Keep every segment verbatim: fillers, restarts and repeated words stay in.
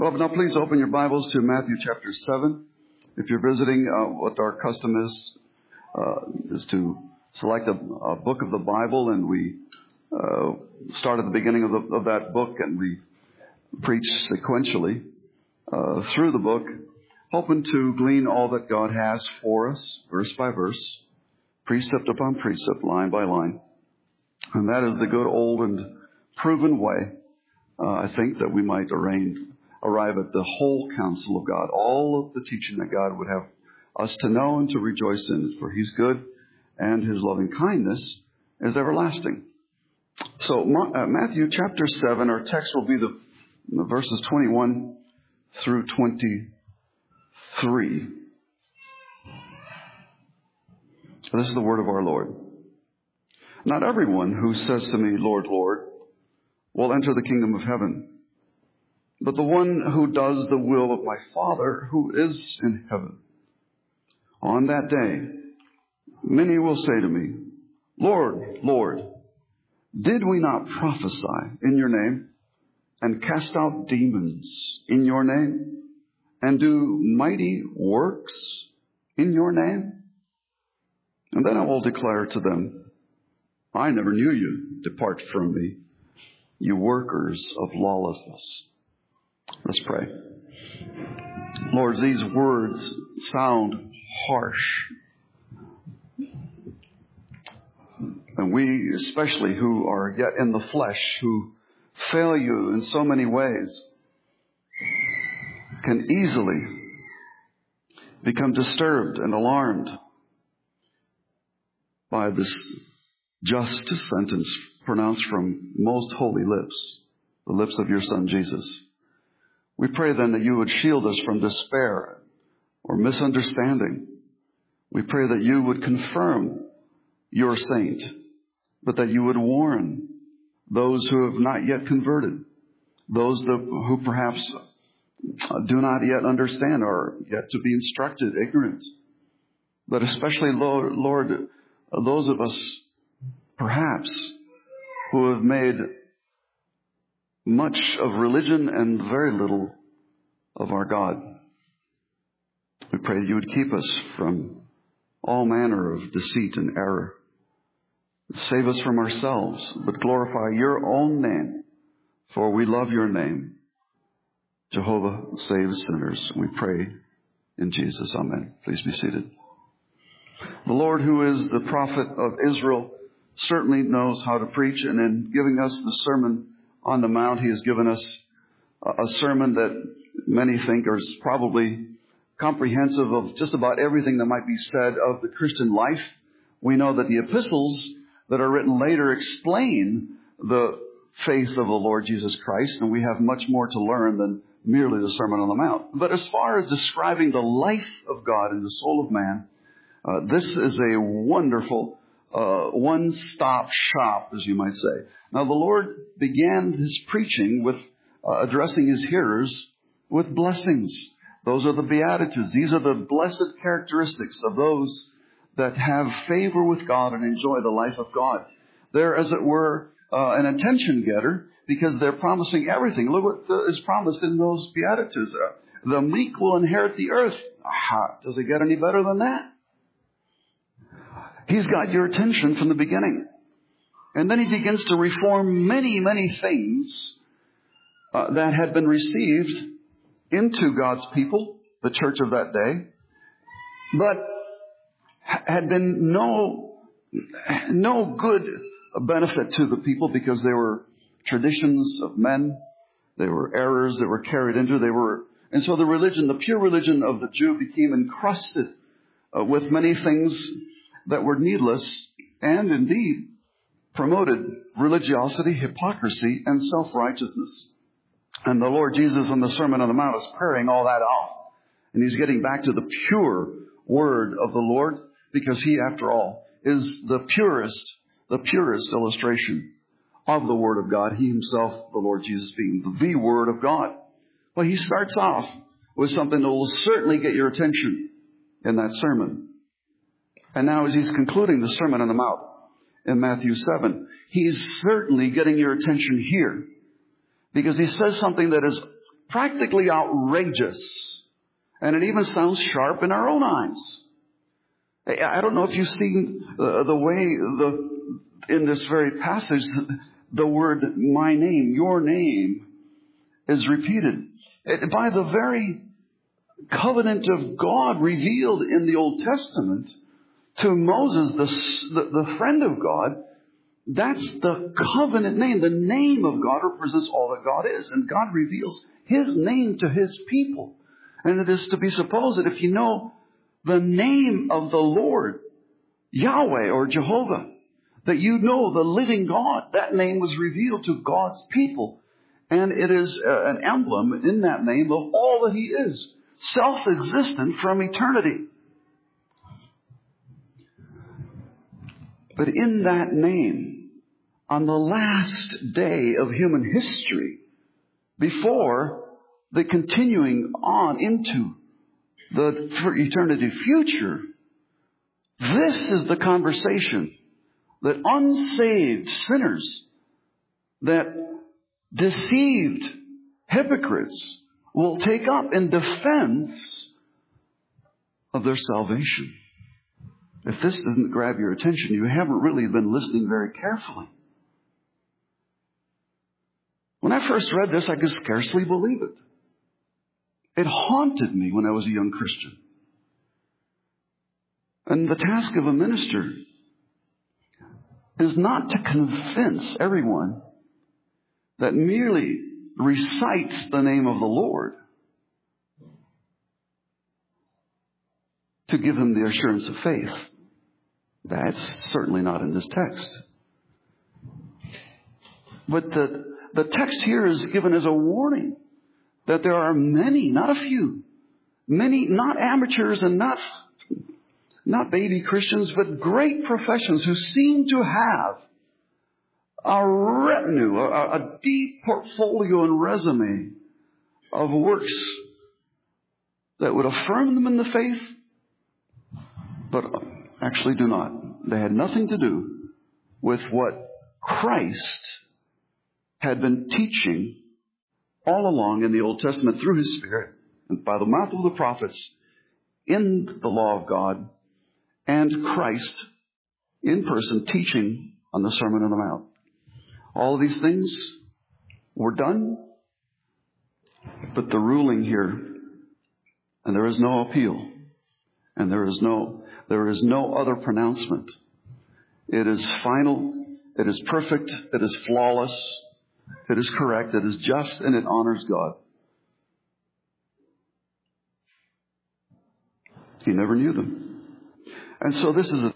Well, now please open your Bibles to Matthew chapter seven. If you're visiting, uh, what our custom is, uh, is to select a, a book of the Bible, and we uh, start at the beginning of, the, of that book, and we preach sequentially uh, through the book, hoping to glean all that God has for us, verse by verse, precept upon precept, line by line. And that is the good old and proven way, uh, I think, that we might arrange, arrive at the whole counsel of God, all of the teaching that God would have us to know and to rejoice in, for He's good and His loving kindness is everlasting. So uh, Matthew chapter seven, our text will be the, the verses twenty-one through twenty-three. This is the word of our Lord. Not everyone who says to me, Lord, Lord, will enter the kingdom of heaven, but the one who does the will of my Father who is in heaven. On that day, many will say to me, Lord, Lord, did we not prophesy in your name and cast out demons in your name and do mighty works in your name? And then I will declare to them, I never knew you. Depart from me, you workers of lawlessness. Let's pray. Lord, these words sound harsh. And we, especially who are yet in the flesh, who fail you in so many ways, can easily become disturbed and alarmed by this just sentence pronounced from most holy lips, the lips of your Son, Jesus. We pray then that you would shield us from despair or misunderstanding. We pray that you would confirm your saint, but that you would warn those who have not yet converted, those that, who perhaps do not yet understand or yet to be instructed, ignorant. But especially, Lord, Lord those of us perhaps who have made much of religion and very little of our God. We pray that you would keep us from all manner of deceit and error. Save us from ourselves, but glorify your own name, for we love your name. Jehovah saves sinners. We pray in Jesus. Amen. Please be seated. The Lord, who is the prophet of Israel, certainly knows how to preach, and in giving us the Sermon on the Mount, He has given us a sermon that many think is probably comprehensive of just about everything that might be said of the Christian life. We know that the epistles that are written later explain the faith of the Lord Jesus Christ, and we have much more to learn than merely the Sermon on the Mount. But as far as describing the life of God in the soul of man, uh, this is a wonderful Uh, one-stop shop, as you might say. Now, the Lord began His preaching with uh, addressing His hearers with blessings. Those are the Beatitudes. These are the blessed characteristics of those that have favor with God and enjoy the life of God. They're, as it were, uh, an attention getter because they're promising everything. Look what uh, is promised in those Beatitudes. Uh, the meek will inherit the earth. Aha, does it get any better than that? He's got your attention from the beginning. And then He begins to reform many, many things uh, that had been received into God's people, the church of that day, but had been no, no good benefit to the people because they were traditions of men. They were errors that were carried into. They were, and so the religion, the pure religion of the Jew became encrusted uh, with many things that were needless and indeed promoted religiosity, hypocrisy, and self-righteousness. And the Lord Jesus in the Sermon on the Mount is paring all that off. And He's getting back to the pure word of the Lord because He, after all, is the purest, the purest illustration of the Word of God. He Himself, the Lord Jesus, being the Word of God. Well, He starts off with something that will certainly get your attention in that sermon. And now as He's concluding the Sermon on the Mount in Matthew seven, He's certainly getting your attention here because He says something that is practically outrageous. And it even sounds sharp in our own eyes. I don't know if you've seen uh, the way the in this very passage, the word my name, your name, is repeated. It, by the very covenant of God revealed in the Old Testament to Moses, the, the, the friend of God, that's the covenant name. The name of God represents all that God is. And God reveals His name to His people. And it is to be supposed that if you know the name of the Lord, Yahweh or Jehovah, that you know the living God, that name was revealed to God's people. And it is uh, an emblem in that name of all that He is, self-existent from eternity. But in that name, on the last day of human history, before the continuing on into the for eternity future, this is the conversation that unsaved sinners, that deceived hypocrites will take up in defense of their salvation. If this doesn't grab your attention, you haven't really been listening very carefully. When I first read this, I could scarcely believe it. It haunted me when I was a young Christian. And the task of a minister is not to convince everyone that merely recites the name of the Lord to give them the assurance of faith. That's certainly not in this text. But the, the text here is given as a warning that there are many, not a few, many, not amateurs and not, not baby Christians, but great professions who seem to have a retinue, a, a deep portfolio and resume of works that would affirm them in the faith, but actually do not. They had nothing to do with what Christ had been teaching all along in the Old Testament through His Spirit and by the mouth of the prophets in the law of God, and Christ in person teaching on the Sermon on the Mount. All of these things were done, but the ruling here, and there is no appeal, and there is no there is no other pronouncement. It is final, it is perfect, it is flawless, it is correct, it is just, and it honors God. He never knew them. And so this is a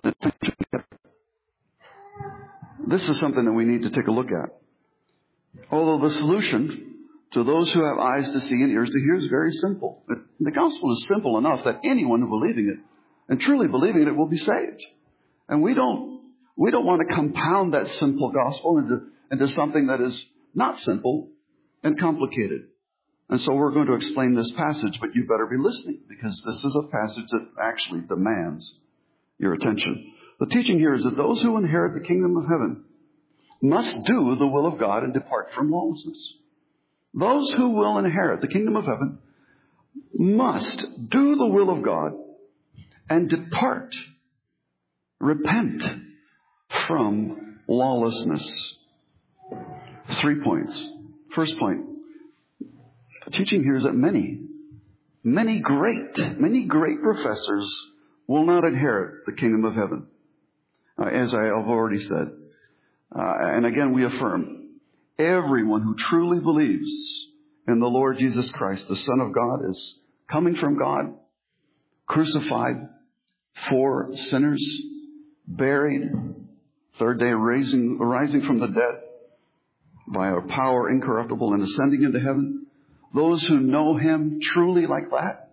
This is something that we need to take a look at. Although the solution to those who have eyes to see and ears to hear is very simple. The gospel is simple enough that anyone who believing it and truly believing it will be saved. And we don't we don't want to compound that simple gospel into, into something that is not simple and complicated. And so we're going to explain this passage, but you better be listening, because this is a passage that actually demands your attention. The teaching here is that those who inherit the kingdom of heaven must do the will of God and depart from lawlessness. Those who will inherit the kingdom of heaven must do the will of God and depart, repent from lawlessness. Three points. First point, the teaching here is that many, many great, many great professors will not inherit the kingdom of heaven. Uh, as I have already said. Uh, and again, we affirm, everyone who truly believes in the Lord Jesus Christ, the Son of God, is coming from God, crucified for sinners, buried, third day raising, rising from the dead by a power incorruptible and ascending into heaven. Those who know Him truly like that,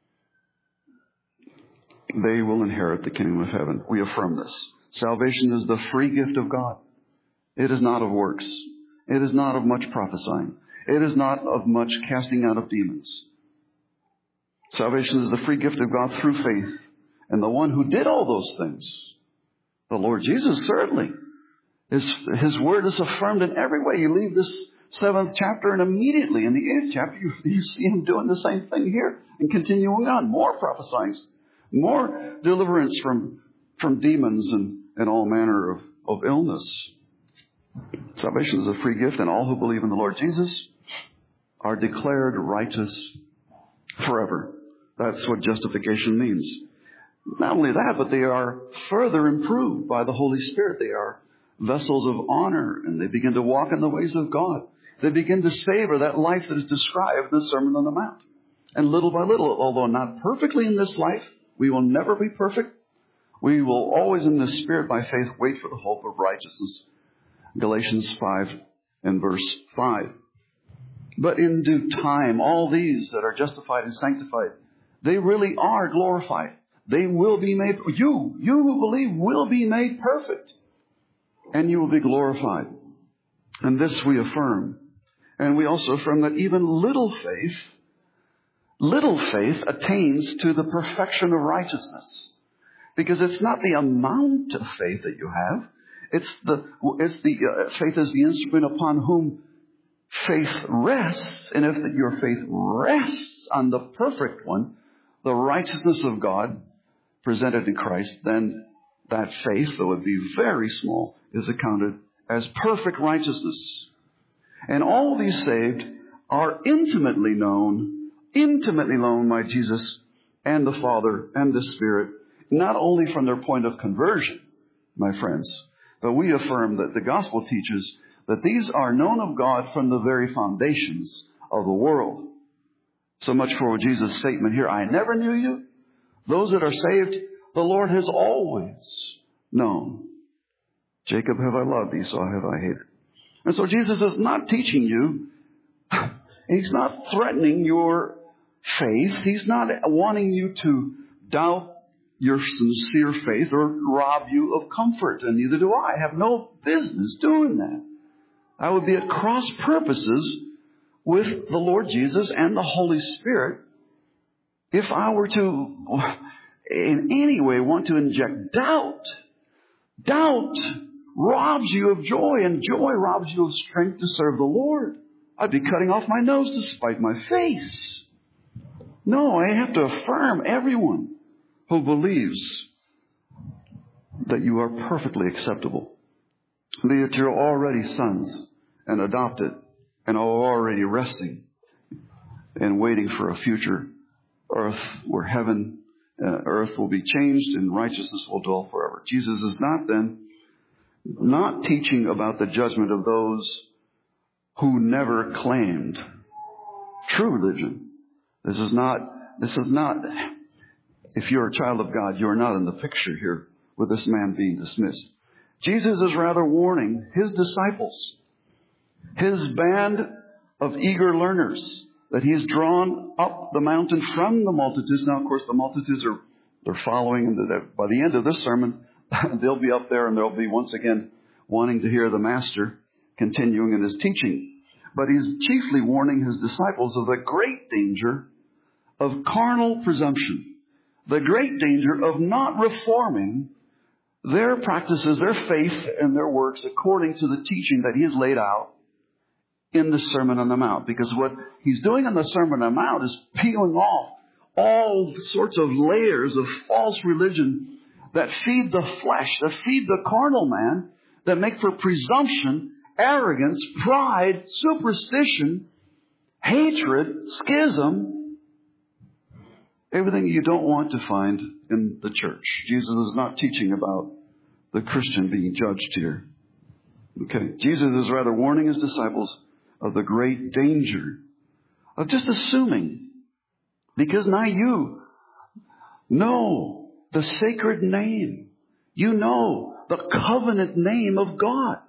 they will inherit the kingdom of heaven. We affirm this. Salvation is the free gift of God. It is not of works. It is not of much prophesying. It is not of much casting out of demons. Salvation is the free gift of God through faith. And the one who did all those things, the Lord Jesus, certainly, His, his word is affirmed in every way. You leave this seventh chapter, and immediately in the eighth chapter, you, you see him doing the same thing here and continuing on. More prophesying, more deliverance from, from demons and, and all manner of, of illness. Salvation is a free gift, and all who believe in the Lord Jesus are declared righteous forever. That's what justification means. Not only that, but they are further improved by the Holy Spirit. They are vessels of honor, and they begin to walk in the ways of God. They begin to savor that life that is described in the Sermon on the Mount. And little by little, although not perfectly in this life, we will never be perfect. We will always in the Spirit by faith wait for the hope of righteousness. Galatians five and verse five. But in due time, all these that are justified and sanctified, they really are glorified. They will be made, you, you who believe will be made perfect. And you will be glorified. And this we affirm. And we also affirm that even little faith, little faith attains to the perfection of righteousness. Because it's not the amount of faith that you have. It's the, it's the, uh, faith is the instrument upon whom faith rests. And if your faith rests on the perfect one, the righteousness of God presented in Christ, then that faith, though it be very small, is accounted as perfect righteousness. And all these saved are intimately known, intimately known by Jesus and the Father and the Spirit, not only from their point of conversion, my friends, but we affirm that the gospel teaches that these are known of God from the very foundations of the world. So much for Jesus' statement here, I never knew you. Those that are saved, the Lord has always known. Jacob have I loved, Esau have I hated. And so Jesus is not teaching you. He's not threatening your faith. He's not wanting you to doubt your sincere faith or rob you of comfort. And neither do I. I have no business doing that. I would be at cross purposes with the Lord Jesus and the Holy Spirit if I were to in any way want to inject doubt. Doubt robs you of joy, and joy robs you of strength to serve the Lord. I'd be cutting off my nose to spite my face. No, I have to affirm everyone who believes that you are perfectly acceptable, that you're already sons and adopted and are already resting and waiting for a future earth where heaven, uh, earth will be changed and righteousness will dwell forever. Jesus is not then not teaching about the judgment of those who never claimed true religion. This is not, this is not, if you're a child of God, you're not in the picture here with this man being dismissed. Jesus is rather warning his disciples, his band of eager learners that he has drawn up the mountain from the multitudes. Now, of course, the multitudes are they're following. And by the end of this sermon, they'll be up there and they'll be once again wanting to hear the Master continuing in his teaching. But he's chiefly warning his disciples of the great danger of carnal presumption, the great danger of not reforming their practices, their faith, and their works according to the teaching that he has laid out in the Sermon on the Mount. Because what he's doing in the Sermon on the Mount is peeling off all sorts of layers of false religion that feed the flesh, that feed the carnal man, that make for presumption, arrogance, pride, superstition, hatred, schism, everything you don't want to find in the church. Jesus is not teaching about the Christian being judged here. Okay. Jesus is rather warning his disciples of the great danger of just assuming, because now you know the sacred name. You know the covenant name of God.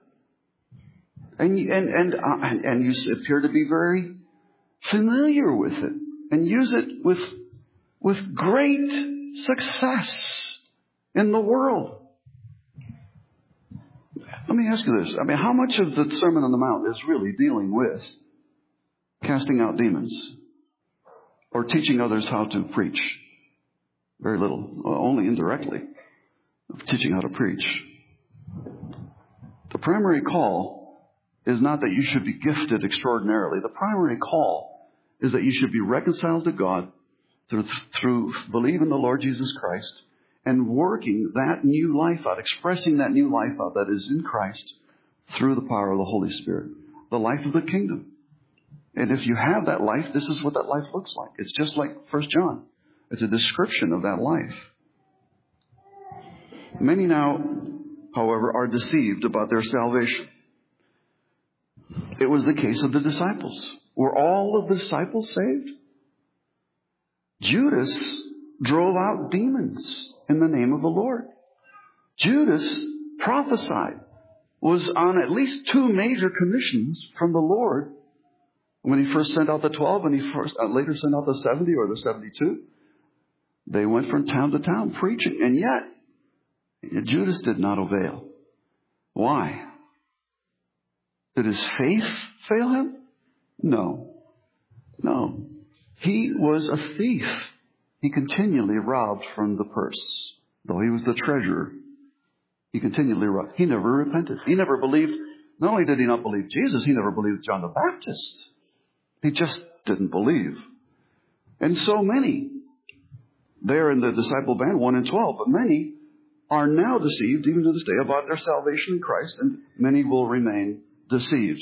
And, and, and, uh, and, and you appear to be very familiar with it and use it with, with great success in the world. Let me ask you this. I mean, how much of the Sermon on the Mount is really dealing with casting out demons or teaching others how to preach? Very little. Well, only indirectly. Teaching how to preach. The primary call is not that you should be gifted extraordinarily. The primary call is that you should be reconciled to God through, through believing in the Lord Jesus Christ and working that new life out, expressing that new life out that is in Christ through the power of the Holy Spirit, the life of the kingdom. And if you have that life, this is what that life looks like. It's just like First John. It's a description of that life. Many now, however, are deceived about their salvation. It was the case of the disciples. Were all of the disciples saved? Judas drove out demons in the name of the Lord. Judas prophesied, was on at least two major commissions from the Lord when he first sent out the twelve and he first uh, later sent out the seventy or the seventy-two. They went from town to town preaching, and yet Judas did not avail. Why? Did his faith fail him? No. No. He was a thief. He continually robbed from the purse. Though he was the treasurer, he continually robbed. He never repented. He never believed. Not only did he not believe Jesus, he never believed John the Baptist. He just didn't believe. And so many, there in the disciple band, one in twelve, but many are now deceived, even to this day, about their salvation in Christ, and many will remain deceived.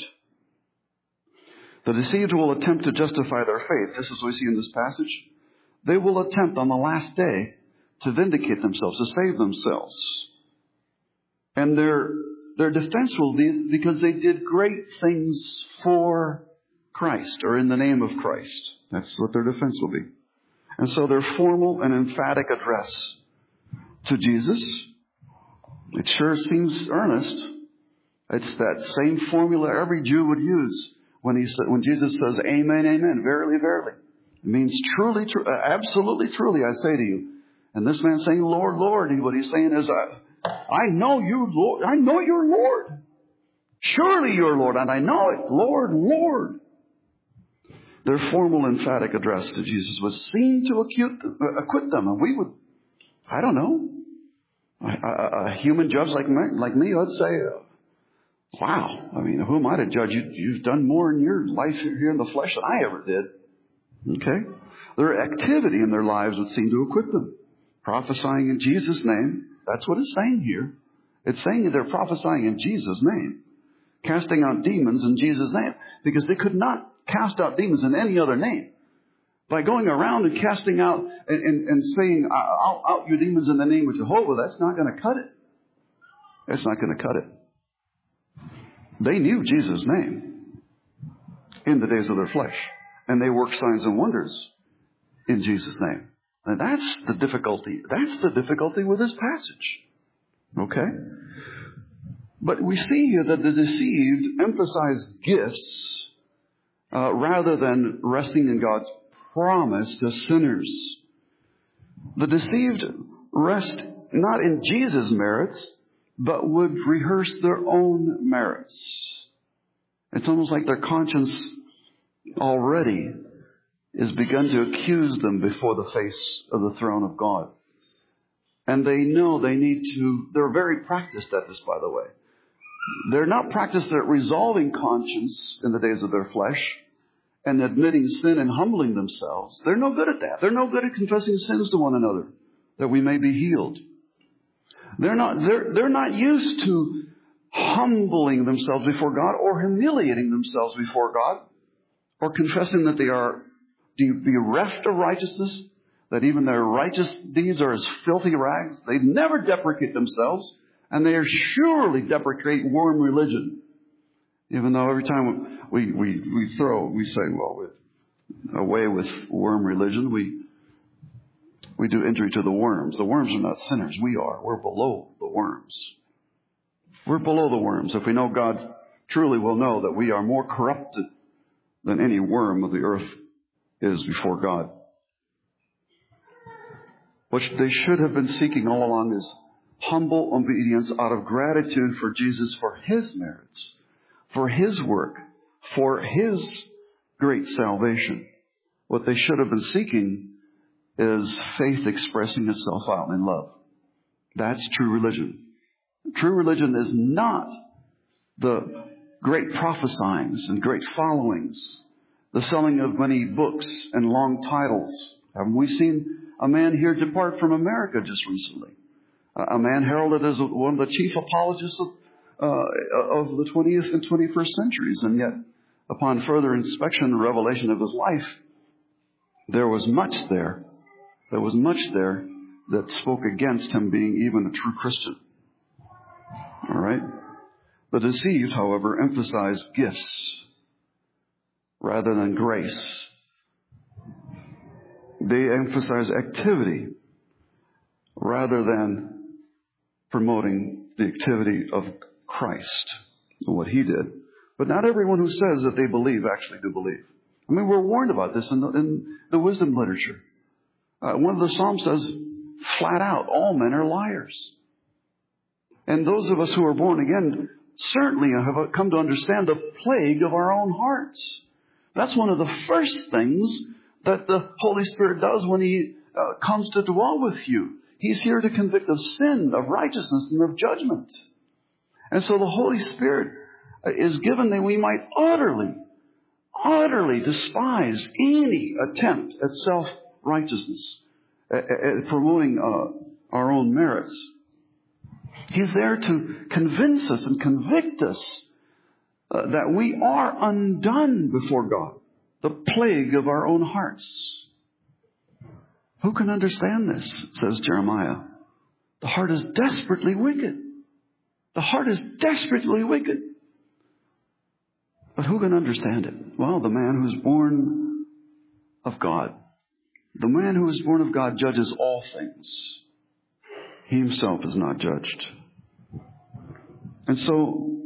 The deceived will attempt to justify their faith, just as we see in this passage. They will attempt on the last day to vindicate themselves, to save themselves. And their, their defense will be because they did great things for Christ, or in the name of Christ. That's what their defense will be. And so their formal and emphatic address to Jesus, it sure seems earnest. It's that same formula every Jew would use when he said, when Jesus says, "Amen, amen, verily, verily." It means truly, tru- uh, absolutely, truly, I say to you. And this man saying, "Lord, Lord," what he's saying is, I, I know you, Lord. I know you're Lord. Surely you're Lord, and I know it. Lord, Lord. Their formal, emphatic address to Jesus was seen to acquit them, uh, acquit them. And we would, I don't know, a, a, a human judge like me, like me would say, uh, wow, I mean, who am I to judge? You, you've done more in your life here in the flesh than I ever did. Okay? Their activity in their lives would seem to acquit them. Prophesying in Jesus' name, that's what it's saying here. It's saying that they're prophesying in Jesus' name. Casting out demons in Jesus' name. Because they could not cast out demons in any other name. By going around and casting out and, and, and saying, "I'll out your demons in the name of Jehovah," that's not going to cut it. That's not going to cut it. They knew Jesus' name in the days of their flesh. And they worked signs and wonders in Jesus' name. And that's the difficulty. That's the difficulty with this passage. Okay? But we see here that the deceived emphasize gifts uh, rather than resting in God's promise to sinners. The deceived rest not in Jesus' merits, but would rehearse their own merits. It's almost like their conscience already is begun to accuse them before the face of the throne of God. And they know they need to, they're very practiced at this, by the way. They're not practiced at resolving conscience in the days of their flesh and admitting sin and humbling themselves. They're no good at that. They're no good at confessing sins to one another that we may be healed. They're not, they're, they're not used to humbling themselves before God or humiliating themselves before God or confessing that they are bereft of righteousness, that even their righteous deeds are as filthy rags. They never deprecate themselves, and they are surely deprecate worm religion. Even though every time we, we, we throw, we say, well, with, away with worm religion, we we do injury to the worms. The worms are not sinners. We are. We're below the worms. We're below the worms. If we know God truly, we'll know that we are more corrupted than any worm of the earth is before God. What they should have been seeking all along is humble obedience out of gratitude for Jesus, for His merits, for His work, for His great salvation. What they should have been seeking is faith expressing itself out in love. That's true religion. True religion is not the great prophesyings and great followings, the selling of many books and long titles. Haven't we seen a man here depart from America just recently? A man heralded as one of the chief apologists of, uh, of the twentieth and twenty-first centuries. And yet, upon further inspection and revelation of his life, there was much there. There was much there that spoke against him being even a true Christian. All right? The deceived, however, emphasize gifts rather than grace. They emphasize activity rather than promoting the activity of Christ and what He did. But not everyone who says that they believe actually do believe. I mean, we're warned about this in the, in the wisdom literature. Uh, one of the Psalms says flat out, all men are liars. And those of us who are born again certainly have come to understand the plague of our own hearts. That's one of the first things that the Holy Spirit does when He uh, comes to dwell with you. He's here to convict of sin, of righteousness, and of judgment. And so the Holy Spirit is given that we might utterly, utterly despise any attempt at self-righteousness, at, at promoting uh, our own merits. He's there to convince us and convict us uh, that we are undone before God, the plague of our own hearts. Who can understand this, says Jeremiah? The heart is desperately wicked. The heart is desperately wicked. But who can understand it? Well, the man who is born of God. The man who is born of God judges all things. He himself is not judged. And so,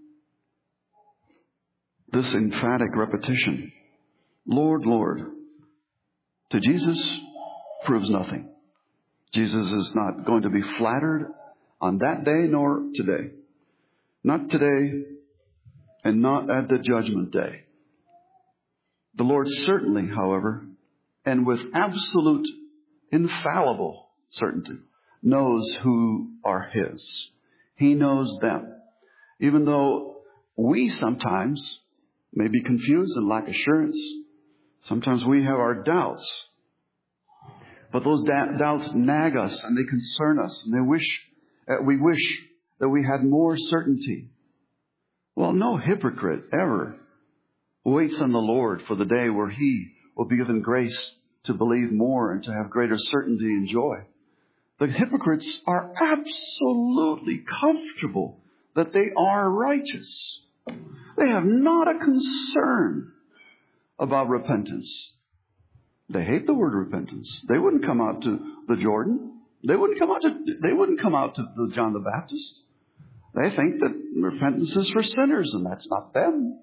this emphatic repetition, Lord, Lord, to Jesus proves nothing. Jesus is not going to be flattered on that day nor today. Not today and not at the judgment day. The Lord certainly, however, and with absolute infallible certainty, knows who are His. He knows them. Even though we sometimes may be confused and lack assurance, sometimes we have our doubts. But those da- doubts nag us and they concern us, and they wish uh, we wish that we had more certainty. Well, no hypocrite ever waits on the Lord for the day where he will be given grace to believe more and to have greater certainty and joy. The hypocrites are absolutely comfortable that they are righteous. They have not a concern about repentance. They hate the word repentance. They wouldn't come out to the Jordan. They wouldn't come out to, they wouldn't come out to the John the Baptist. They think that repentance is for sinners, and that's not them.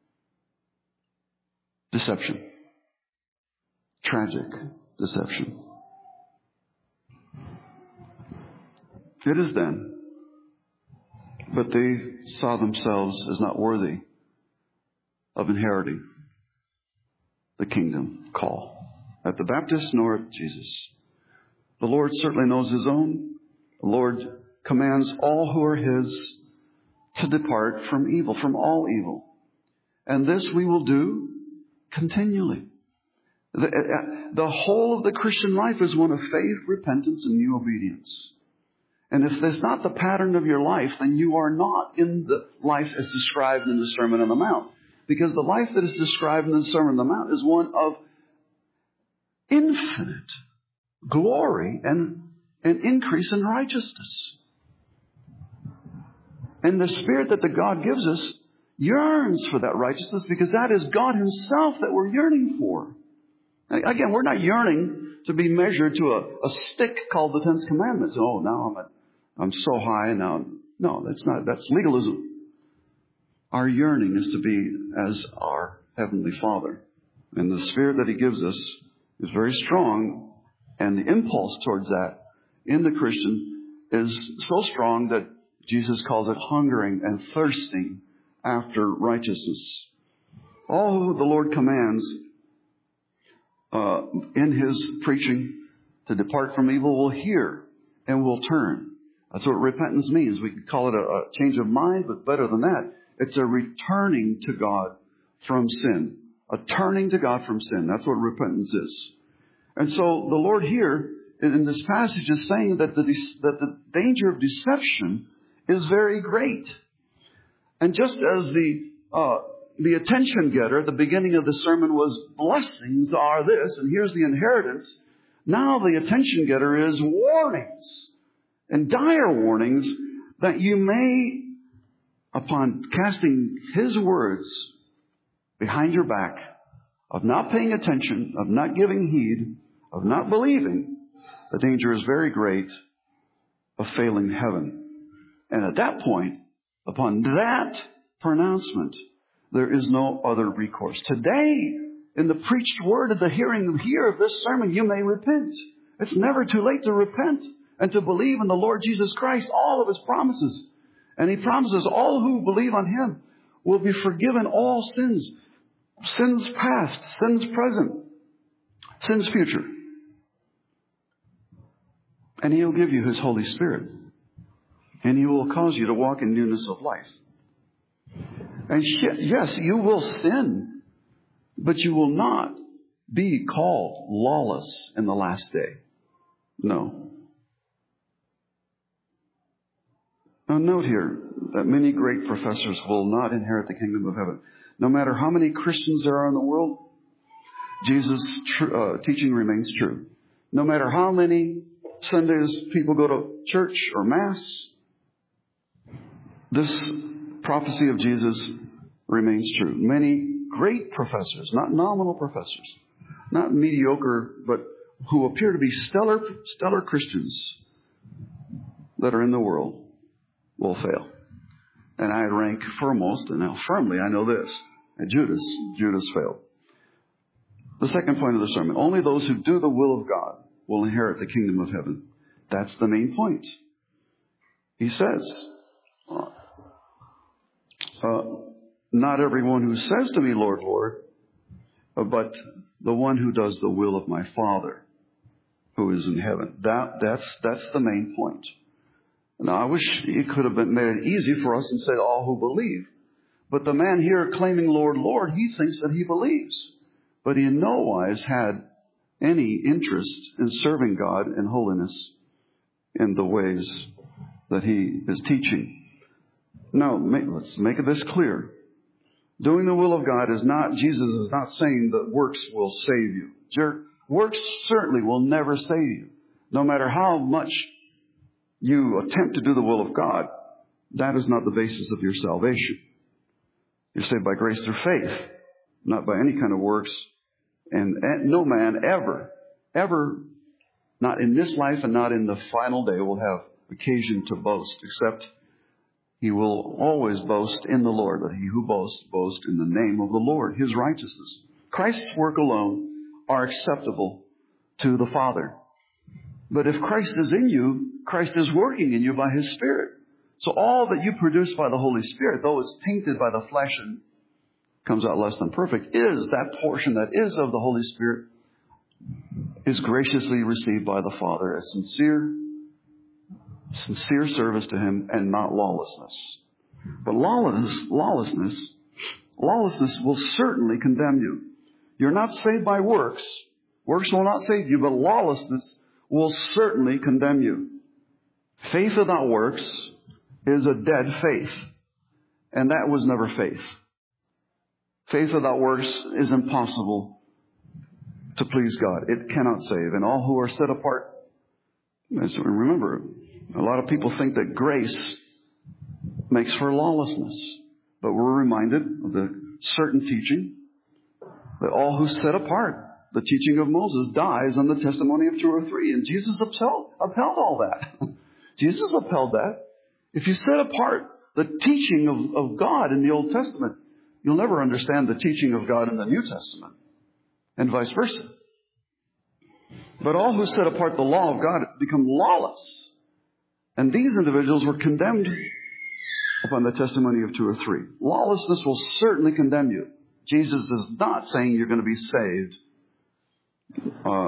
Deception. Tragic deception. It is then, but they saw themselves as not worthy of inheriting the kingdom call at the Baptist nor at Jesus. The Lord certainly knows His own. The Lord commands all who are His to depart from evil, from all evil. And this we will do continually. The, the whole of the Christian life is one of faith, repentance, and new obedience. And if that's not the pattern of your life, then you are not in the life as described in the Sermon on the Mount. Because the life that is described in the Sermon on the Mount is one of infinite glory and an increase in righteousness. And the Spirit that the God gives us yearns for that righteousness, because that is God Himself that we're yearning for. Again, we're not yearning to be measured to a, a stick called the Ten Commandments. Oh, now I'm at, I'm so high now. No, that's not, that's legalism. Our yearning is to be as our Heavenly Father. And the Spirit that He gives us is very strong, and the impulse towards that in the Christian is so strong that Jesus calls it hungering and thirsting after righteousness. All the Lord commands uh, in His preaching to depart from evil will hear and will turn. That's what repentance means. We could call it a, a change of mind, but better than that, It's a returning to God from sin. A turning to God from sin. That's what repentance is. And so the Lord here in this passage is saying that the, that the danger of deception is very great. And just as the uh, the attention getter at the beginning of the sermon was blessings are this, and here's the inheritance, now the attention getter is warnings and dire warnings that you may, upon casting His words behind your back, of not paying attention, of not giving heed, of not believing, the danger is very great of failing heaven. And at that point, upon that pronouncement, there is no other recourse. Today, in the preached word of the hearing here of this sermon, you may repent. It's never too late to repent and to believe in the Lord Jesus Christ, all of His promises. And He promises all who believe on Him will be forgiven all sins. Sins past, sins present, sins future. And He will give you His Holy Spirit. And He will cause you to walk in newness of life. And yes, you will sin, but you will not be called lawless in the last day. No. Now note here that many great professors will not inherit the kingdom of heaven. No matter how many Christians there are in the world, Jesus' tr- uh, teaching remains true. No matter how many Sundays people go to church or Mass, this prophecy of Jesus remains true. Many great professors, not nominal professors, not mediocre, but who appear to be stellar, stellar Christians that are in the world, will fail. And I rank foremost, and now firmly I know this, and Judas, Judas failed. The second point of the sermon, only those who do the will of God will inherit the kingdom of heaven. That's the main point. He says, uh, not everyone who says to me, Lord, Lord, uh, but the one who does the will of my Father who is in heaven. That, that's, that's the main point. Now, I wish He could have been made it easy for us and said all who believe. But the man here claiming Lord, Lord, he thinks that he believes. But he in no wise had any interest in serving God in holiness in the ways that he is teaching. Now, let's make this clear. Doing the will of God is not, Jesus is not saying that works will save you. Works certainly will never save you. No matter how much you attempt to do the will of God, that is not the basis of your salvation. You're saved by grace through faith, not by any kind of works. And no man ever, ever, not in this life and not in the final day, will have occasion to boast, except he will always boast in the Lord. That he who boasts, boasts in the name of the Lord, His righteousness. Christ's work alone are acceptable to the Father. But if Christ is in you, Christ is working in you by His Spirit. So all that you produce by the Holy Spirit, though it's tainted by the flesh and comes out less than perfect, is that portion that is of the Holy Spirit, is graciously received by the Father as sincere, sincere service to Him and not lawlessness. But lawlessness, lawlessness, lawlessness will certainly condemn you. You're not saved by works. Works will not save you, but lawlessness will certainly condemn you. Faith without works is a dead faith. And that was never faith. Faith without works is impossible to please God. It cannot save. And all who are set apart, remember, a lot of people think that grace makes for lawlessness. But we're reminded of the certain teaching that all who set apart the teaching of Moses dies on the testimony of two or three. And Jesus upheld, upheld all that. Jesus upheld that. If you set apart the teaching of, of God in the Old Testament, you'll never understand the teaching of God in the New Testament, and vice versa. But all who set apart the law of God become lawless. And these individuals were condemned upon the testimony of two or three. Lawlessness will certainly condemn you. Jesus is not saying you're going to be saved. Uh,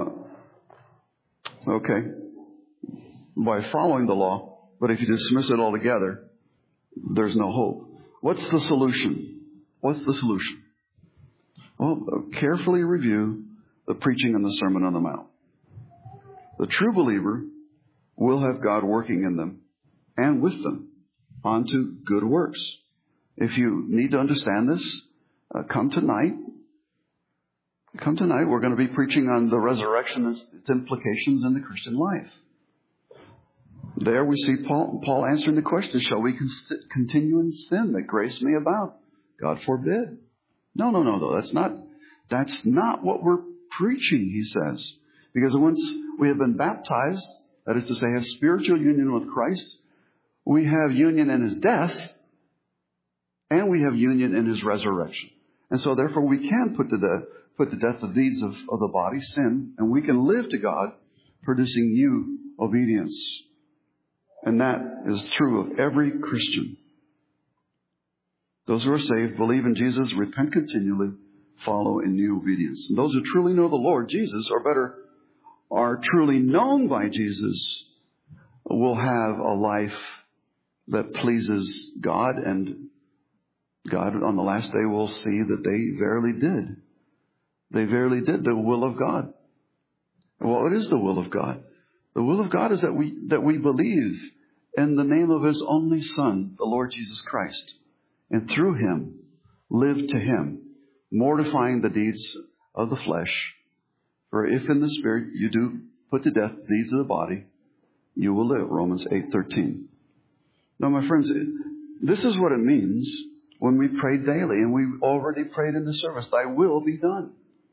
okay. By following the law. But if you dismiss it altogether, there's no hope. What's the solution? What's the solution? Well, carefully review the preaching and the Sermon on the Mount. The true believer will have God working in them and with them onto good works. If you need to understand this, uh, come tonight. Come tonight. We're going to be preaching on the resurrection and its implications in the Christian life. There we see Paul, Paul answering the question, shall we con- continue in sin that grace may abound? God forbid. No, no, no, no. That's not, that's not what we're preaching, he says. Because once we have been baptized, that is to say, have spiritual union with Christ, we have union in his death, and we have union in his resurrection. And so therefore we can put to death, put to death the deeds of, of the body, sin, and we can live to God, producing new obedience. And that is true of every Christian. Those who are saved, believe in Jesus, repent continually, follow in new obedience. And those who truly know the Lord Jesus, or better, are truly known by Jesus, will have a life that pleases God, and God on the last day will see that they verily did. They verily did the will of God. Well, what is the will of God? The will of God is that we that we believe in the name of his only Son, the Lord Jesus Christ, and through him live to him, mortifying the deeds of the flesh. For if in the Spirit you do put to death the deeds of the body, you will live. Romans eight thirteen. Now, my friends, this is what it means when we pray daily, and we already prayed in the service, thy will be done.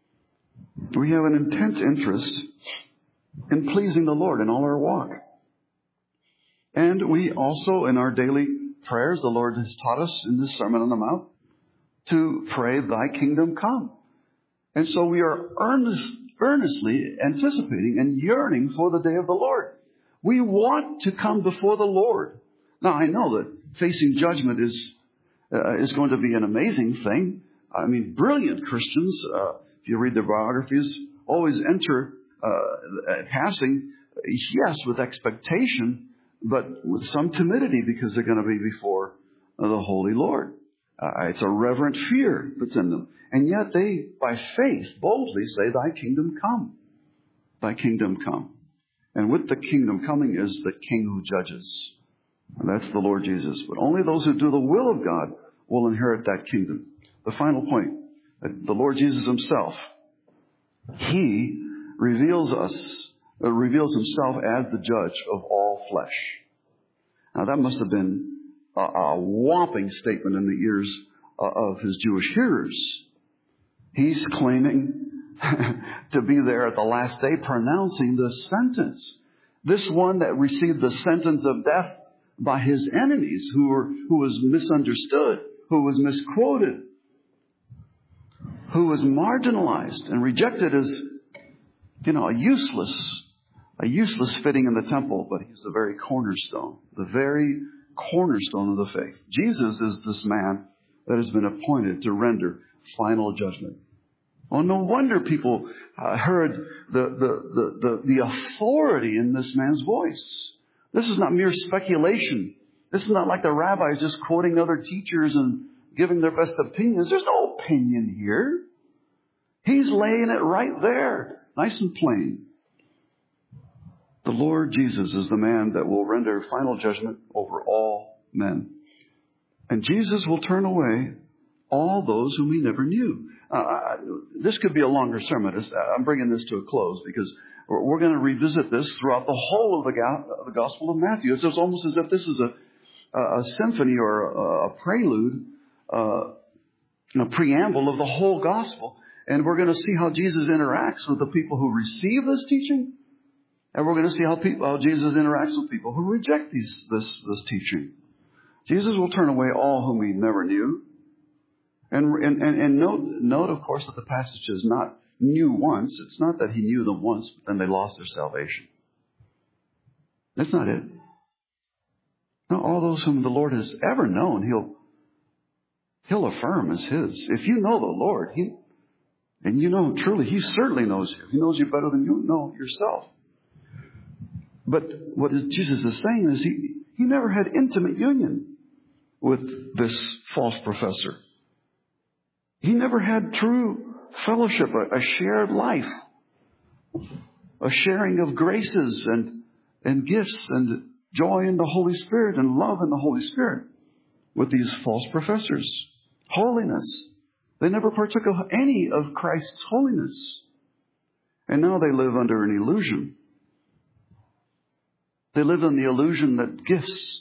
We have an intense interest in pleasing the Lord in all our walk. And we also, in our daily prayers, the Lord has taught us in this Sermon on the Mount to pray, thy kingdom come. And so we are earnest, earnestly anticipating and yearning for the day of the Lord. We want to come before the Lord. Now, I know that facing judgment is uh, is going to be an amazing thing. I mean, brilliant Christians, uh, if you read their biographies, always enter uh, passing, yes, with expectation, but with some timidity, because they're going to be before the Holy Lord. Uh, it's a reverent fear that's in them. And yet they, by faith, boldly say, thy kingdom come. Thy kingdom come. And with the kingdom coming is the King who judges. And that's the Lord Jesus. But only those who do the will of God will inherit that kingdom. The final point, the Lord Jesus himself, he reveals us, uh, reveals himself as the judge of all flesh. Now that must have been a, a whopping statement in the ears uh, of his Jewish hearers. He's claiming to be there at the last day pronouncing the sentence. This one that received the sentence of death by his enemies, who were, who was misunderstood, who was misquoted, who was marginalized and rejected as, you know, a useless, a useless fitting in the temple, but he's the very cornerstone, the very cornerstone of the faith. Jesus is this man that has been appointed to render final judgment. Well, no wonder people uh, heard the, the, the, the, the authority in this man's voice. This is not mere speculation. This is not like the rabbis just quoting other teachers and giving their best opinions. There's no opinion here. He's laying it right there, nice and plain. The Lord Jesus is the man that will render final judgment over all men. And Jesus will turn away all those whom he never knew. Uh, this could be a longer sermon. I'm bringing this to a close because we're going to revisit this throughout the whole of the, go- the Gospel of Matthew. It's almost as if this is a, a symphony or a, a prelude, uh, a preamble of the whole Gospel. And we're going to see how Jesus interacts with the people who receive this teaching. And we're going to see how, people, how Jesus interacts with people who reject these, this, this teaching. Jesus will turn away all whom he never knew. And, and, and note, note, of course, that the passage is not knew once. It's not that he knew them once, but then they lost their salvation. That's not it. No, all those whom the Lord has ever known, he'll, he'll affirm as his. If you know the Lord, he, and you know truly, he certainly knows you. He knows you better than you know yourself. But what is, Jesus is saying is he, he never had intimate union with this false professor. He never had true fellowship, a, a shared life, a sharing of graces and, and gifts and joy in the Holy Spirit and love in the Holy Spirit with these false professors. Holiness. They never partook of any of Christ's holiness. And now they live under an illusion. They live in the illusion that gifts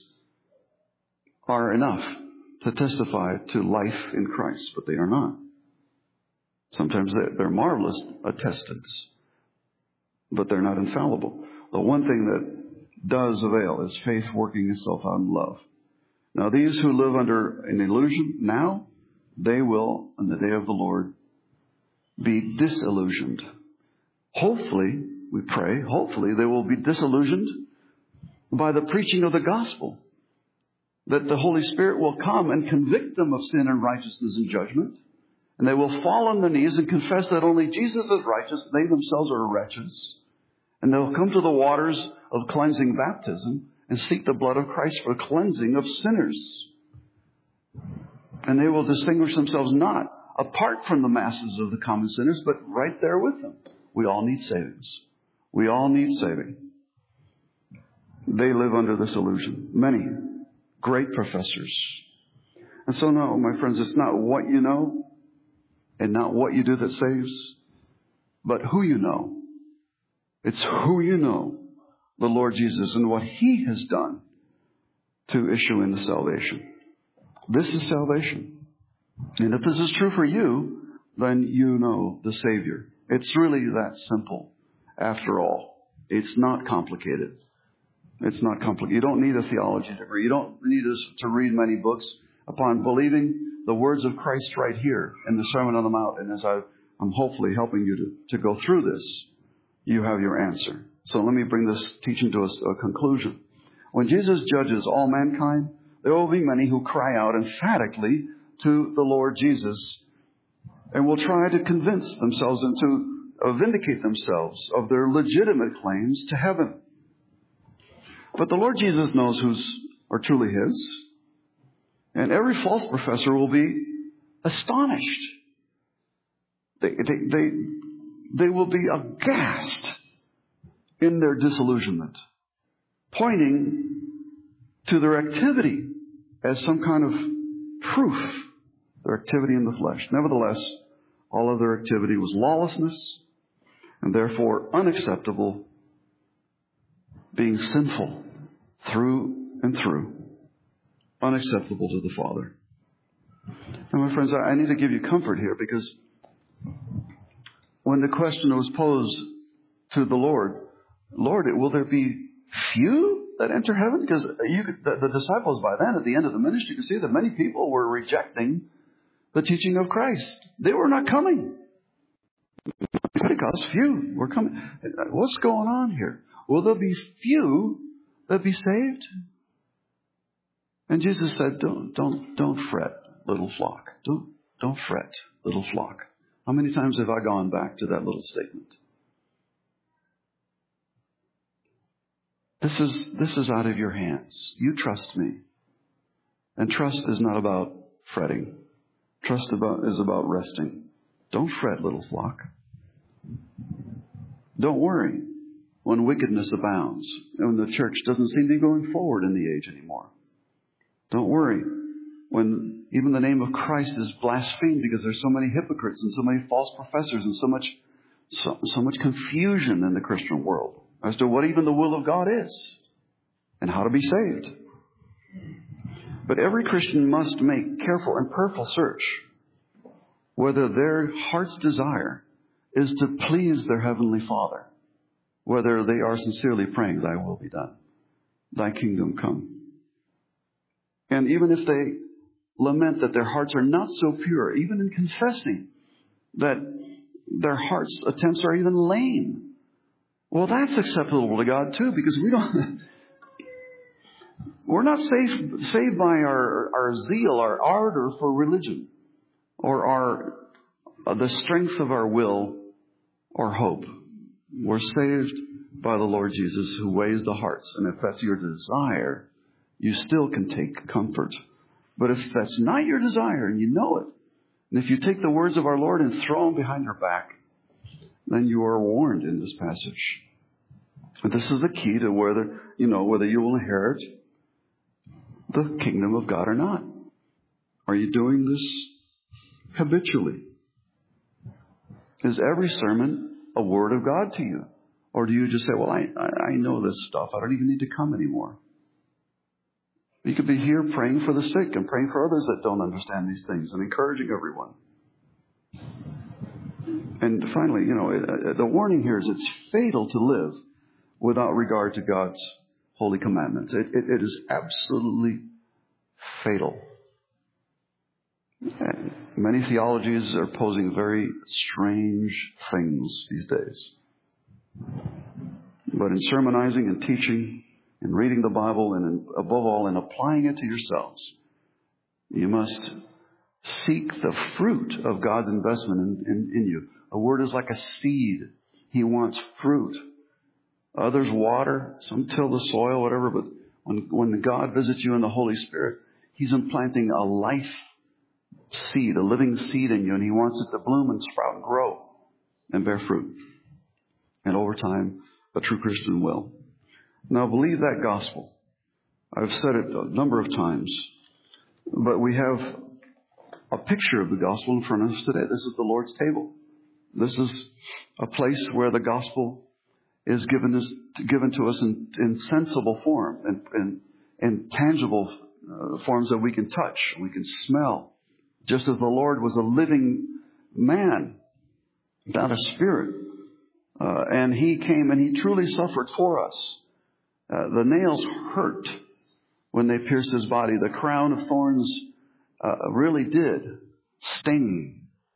are enough to testify to life in Christ, but they are not. Sometimes they're marvelous attestants, but they're not infallible. The one thing that does avail is faith working itself out in love. Now, these who live under an illusion now, they will, on the day of the Lord, be disillusioned. Hopefully, we pray, hopefully they will be disillusioned by the preaching of the gospel. That the Holy Spirit will come and convict them of sin and righteousness and judgment. And they will fall on their knees and confess that only Jesus is righteous. They themselves are wretches. And they'll come to the waters of cleansing baptism and seek the blood of Christ for cleansing of sinners. And they will distinguish themselves not apart from the masses of the common sinners, but right there with them. We all need savings. We all need saving. They live under this illusion. Many great professors. And so no, my friends, it's not what you know and not what you do that saves, but who you know. It's who you know, the Lord Jesus, and what He has done to issue in the salvation. This is salvation. And if this is true for you, then you know the Savior. It's really that simple. After all, it's not complicated. It's not complicated. You don't need a theology degree. You don't need to read many books. Upon believing the words of Christ right here in the Sermon on the Mount, and as I, I'm hopefully helping you to, to go through this, you have your answer. So let me bring this teaching to a, a conclusion. When Jesus judges all mankind, there will be many who cry out emphatically to the Lord Jesus and will try to convince themselves and to uh, vindicate themselves of their legitimate claims to heaven. But the Lord Jesus knows who's are truly His. And every false professor will be astonished. They, they, they, they will be aghast in their disillusionment, pointing to their activity as some kind of proof, their activity in the flesh. Nevertheless, all of their activity was lawlessness and therefore unacceptable, being sinful through and through. Unacceptable to the Father. And my friends, I need to give you comfort here, because when the question was posed to the Lord, Lord, will there be few that enter heaven? Because you, the, the disciples by then, at the end of the ministry, you could see that many people were rejecting the teaching of Christ. They were not coming. Because few were coming. What's going on here? Will there be few that be saved? And Jesus said, don't, don't, don't fret, little flock. Don't, don't fret, little flock. How many times have I gone back to that little statement? This is, this is out of your hands. You trust me. And trust is not about fretting. Trust about, is about resting. Don't fret, little flock. Don't worry when wickedness abounds and when the church doesn't seem to be going forward in the age anymore. Don't worry when even the name of Christ is blasphemed, because there's so many hypocrites and so many false professors and so much so, so much confusion in the Christian world as to what even the will of God is and how to be saved. But every Christian must make careful and prayerful search whether their heart's desire is to please their Heavenly Father, whether they are sincerely praying, Thy will be done, Thy kingdom come. And even if they lament that their hearts are not so pure, even in confessing that their heart's attempts are even lame, well, that's acceptable to God too, because we don't, we're not saved, saved by our, our zeal, our ardor for religion, or our, uh, the strength of our will or hope. We're saved by the Lord Jesus, who weighs the hearts. And if that's your desire, you still can take comfort But if that's not your desire and you know it, and if you take the words of our Lord and throw them behind your back, then you are warned in this passage. And this is the key to whether, you know, whether you will inherit the kingdom of God or not. Are you doing this habitually? Is every sermon a word of God to you? Or do you just say, well, I, I know this stuff. I don't even need to come anymore. You could be here praying for the sick and praying for others that don't understand these things and encouraging everyone. And finally, you know, the warning here is it's fatal to live without regard to God's holy commandments. It, it, it is absolutely fatal. And many theologies are posing very strange things these days. But in sermonizing and teaching, in reading the Bible, and in, above all, in applying it to yourselves, you must seek the fruit of God's investment in, in, in you. A word is like a seed. He wants fruit. Others water, some till the soil, whatever, but when, when God visits you in the Holy Spirit, He's implanting a life seed, a living seed in you, and He wants it to bloom and sprout and grow and bear fruit. And over time, a true Christian will. Now, believe that gospel. I've said it a number of times, but we have a picture of the gospel in front of us today. This is the Lord's table. This is a place where the gospel is given, us, given to us in, in sensible form and in, in tangible uh, forms that we can touch, we can smell. Just as the Lord was a living man, not a spirit. Uh, and He came and He truly suffered for us. Uh, the nails hurt when they pierced His body. The crown of thorns uh, really did sting.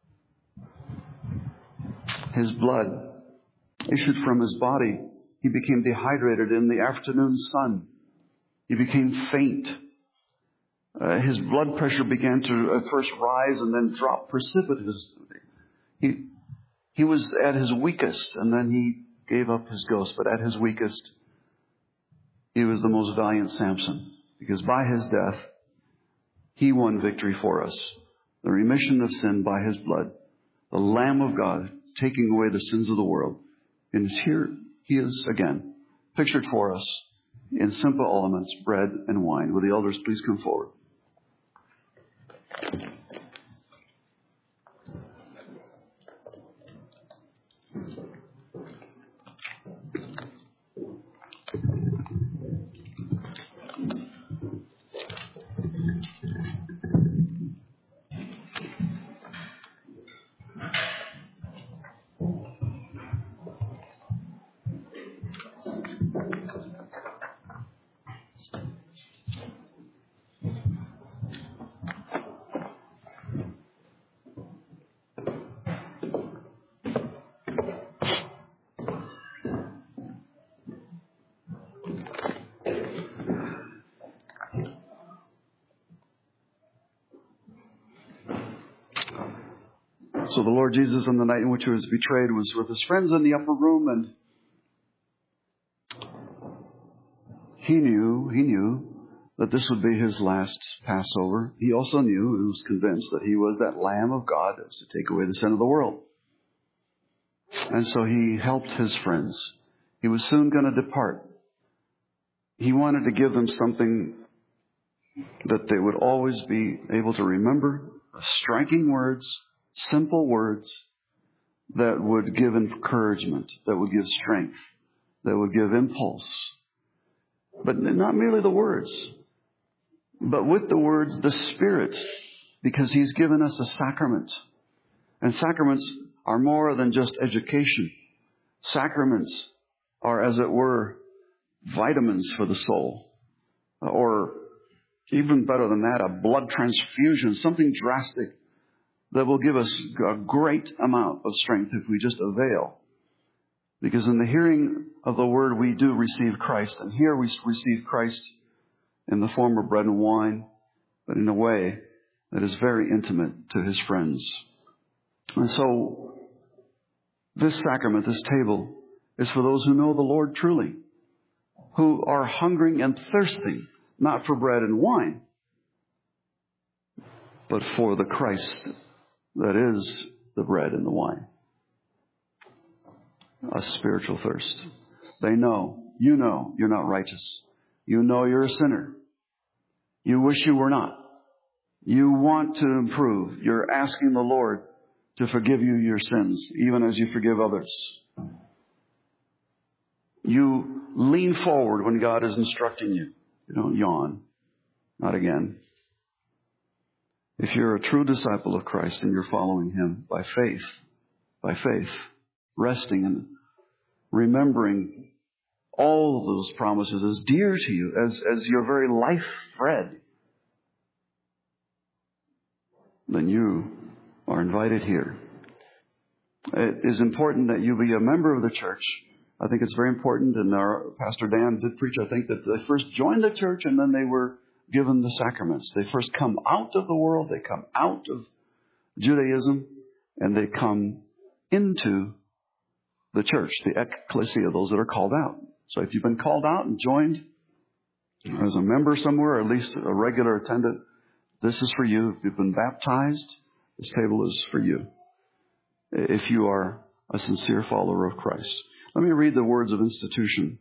His blood issued from His body. He became dehydrated in the afternoon sun. He became faint. Uh, his blood pressure began to at first rise and then drop precipitously. He, he was at his weakest, and then He gave up His ghost. But at His weakest, He was the most valiant Samson, because by His death, He won victory for us. The remission of sin by His blood. The Lamb of God taking away the sins of the world. And here He is again, pictured for us in simple elements, bread and wine. Will the elders please come forward? So the Lord Jesus, on the night in which He was betrayed, was with His friends in the upper room, and He knew, He knew that this would be His last Passover. He also knew, He was convinced that He was that Lamb of God that was to take away the sin of the world. And so He helped His friends. He was soon going to depart. He wanted to give them something that they would always be able to remember, striking words, simple words that would give encouragement, that would give strength, that would give impulse. But not merely the words, but with the words, the Spirit, because He's given us a sacrament. And sacraments are more than just education. Sacraments are, as it were, vitamins for the soul. Or even better than that, a blood transfusion, something drastic that will give us a great amount of strength if we just avail. Because in the hearing of the Word, we do receive Christ. And here we receive Christ in the form of bread and wine, but in a way that is very intimate to His friends. And so, this sacrament, this table, is for those who know the Lord truly, who are hungering and thirsting, not for bread and wine, but for the Christ that is the bread and the wine. A spiritual thirst. They know, you know, you're not righteous. You know you're a sinner. You wish you were not. You want to improve. You're asking the Lord to forgive you your sins, even as you forgive others. You lean forward when God is instructing you. You don't yawn. Not again. If you're a true disciple of Christ and you're following Him by faith, by faith, resting and remembering all of those promises as dear to you, as, as your very life bread, then you are invited here. It is important that you be a member of the church. I think it's very important, and our Pastor Dan did preach, I think, that they first joined the church and then they were given the sacraments. They first come out of the world, they come out of Judaism, and they come into the church, the ecclesia, those that are called out. So if you've been called out and joined as a member somewhere, or at least a regular attendant, this is for you. If you've been baptized, this table is for you. If you are a sincere follower of Christ. Let me read the words of institution.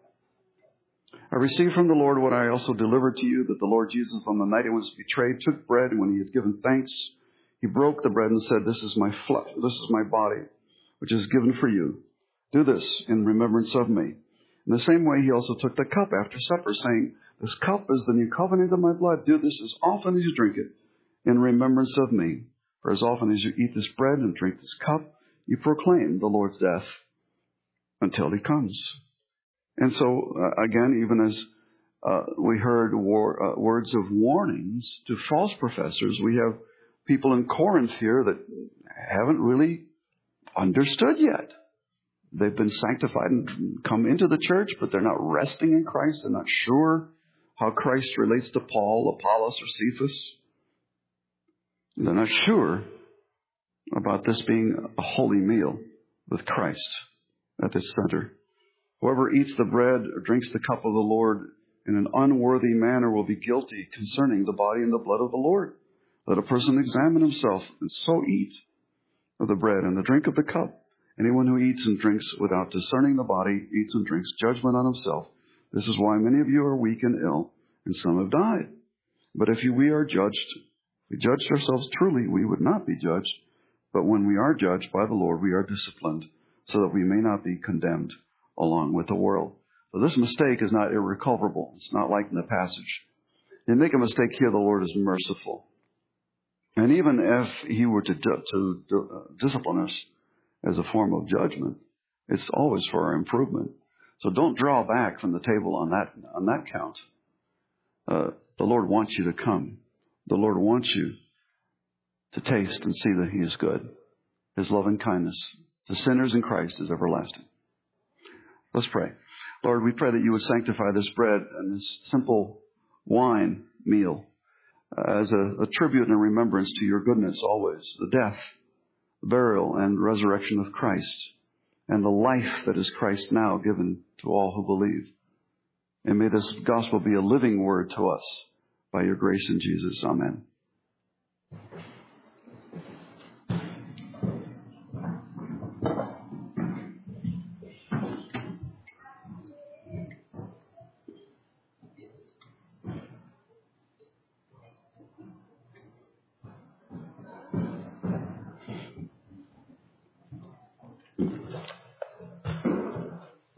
I received from the Lord what I also delivered to you, that the Lord Jesus, on the night he was betrayed, took bread, and when he had given thanks, he broke the bread and said, "This is my flesh, this is my body, which is given for you. Do this in remembrance of me." In the same way, he also took the cup after supper, saying, "This cup is the new covenant of my blood. Do this as often as you drink it in remembrance of me. For as often as you eat this bread and drink this cup, you proclaim the Lord's death until he comes." And so, uh, again, even as uh, we heard war, uh, words of warnings to false professors, we have people in Corinth here that haven't really understood yet. They've been sanctified and come into the church, but they're not resting in Christ. They're not sure how Christ relates to Paul, Apollos, or Cephas. They're not sure about this being a holy meal with Christ at its center. Whoever eats the bread or drinks the cup of the Lord in an unworthy manner will be guilty concerning the body and the blood of the Lord. Let a person examine himself, and so eat of the bread and the drink of the cup. Anyone who eats and drinks without discerning the body eats and drinks judgment on himself. This is why many of you are weak and ill, and some have died. But if you, we are judged, if we judged ourselves truly, we would not be judged. But when we are judged by the Lord, we are disciplined, so that we may not be condemned along with the world. So this mistake is not irrecoverable. It's not like in the passage. You make a mistake here, the Lord is merciful. And even if he were to, to, to uh, discipline us as a form of judgment, it's always for our improvement. So don't draw back from the table on that on that count. Uh, the Lord wants you to come. The Lord wants you to taste and see that he is good. His loving kindness to sinners in Christ is everlasting. Let's pray. Lord, we pray that you would sanctify this bread and this simple wine meal as a, a tribute and a remembrance to your goodness always, the death, burial, and resurrection of Christ, and the life that is Christ now given to all who believe. And may this gospel be a living word to us by your grace in Jesus. Amen.